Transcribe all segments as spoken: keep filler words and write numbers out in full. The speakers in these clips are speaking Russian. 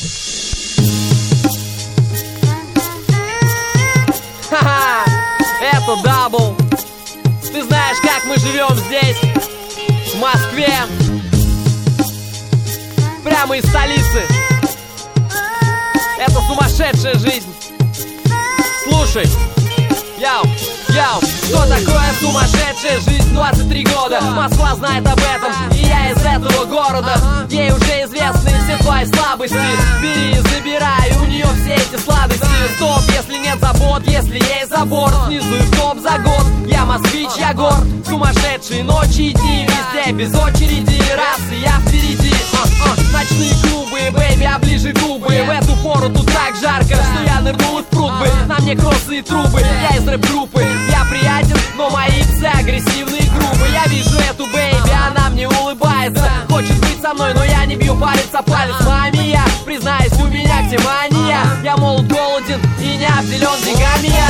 Ха-ха, это дабл. Ты знаешь, как мы живем здесь, в Москве, прямо из столицы. Это сумасшедшая жизнь. Слушай, яу, яу, что такое сумасшедшая жизнь? двадцать три года, Москва знает об этом, и я из этого города. Ей уже известны все твои слабости. Бери, забирай, у нее все эти сладости. Стоп, если нет забот, если есть забор, снизу и в топ за год. Я москвич, я горд, сумасшедшие ночи и дни, везде без очереди, раз и я впереди. а, а. Ночные клубы, бэйби, оближи губы. В эту пору тут так жарко, что я нырнул и в пруд бы. На мне кроссы и трубы, я из рэп-группы. Я приятен, но мои псы агрессивные и грубые. Я вижу эту бэйби, она мне улыбается. Хочет быть со мной, но я не бью палец о палец. Маме, я признаюсь, у меня где мания. Я молод, голоден и не обделен деньгами я.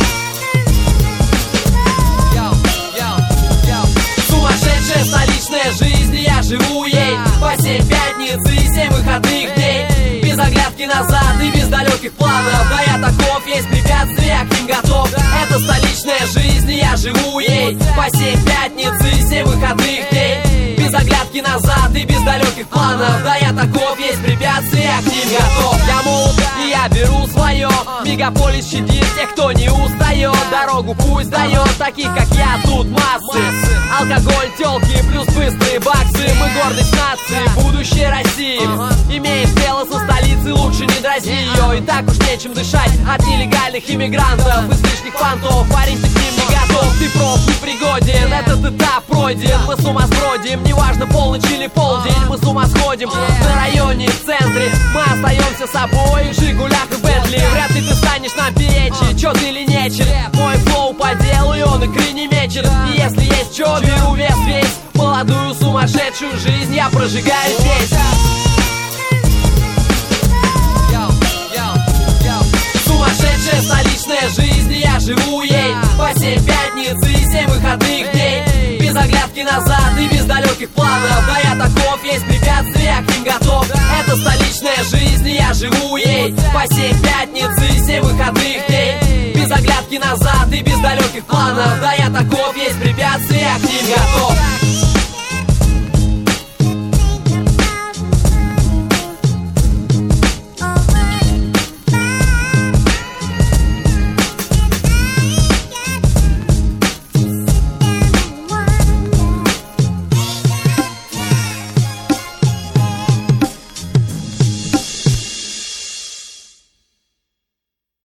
Сумасшедшая столичная жизнь, я живу ей по семь пятниц и семь выходных дней. Без оглядки назад и без далеких планов. Да я таков, есть препятствия, к ним готов. Это столичная жизнь, я живу ей по семь пятниц и семь выходных дней. Без оглядки назад и без далеких планов. Да я таков, есть препятствия, к ним готов. Я молод и я беру свое. Мегаполис щадит тех, кто не устает. Дорогу пусть дает таких, как я, тут массы. Алкоголь, телки, плюс быстрые баксы. Мы гордость нации, будущее России. Имеешь дело со столицей, лучше не дразни ее. И так уж нечем дышать от нелегальных иммигрантов. Излишних понтов, парень, ты к ним не готов. Ты проф, не пригоден, этот этап пройден. Мы с ума сбродим, неважно полночь или полдень. Мы с ума сходим на районе, в центре. Мы остаемся собой, в Жигулях и Бентли. Вряд ли ты станешь нам перечить, чё ты ленечен. Мой флоу по делу, и он икры не мечет. И если есть чё, беру вес весь. Молодую сумасшедшую жизнь я прожигаю здесь. Сумасшедшая столичная жизнь, я живу ей по семь пятниц и семь выходных дней. Без оглядки назад и без далеких планов. Да я таков, есть препятствия, к ним готов. Это столичная жизнь, я живу ей по семь пятниц и семь выходных дней. Без оглядки назад и без далеких планов. Да я таков, есть препятствия, к ним готов.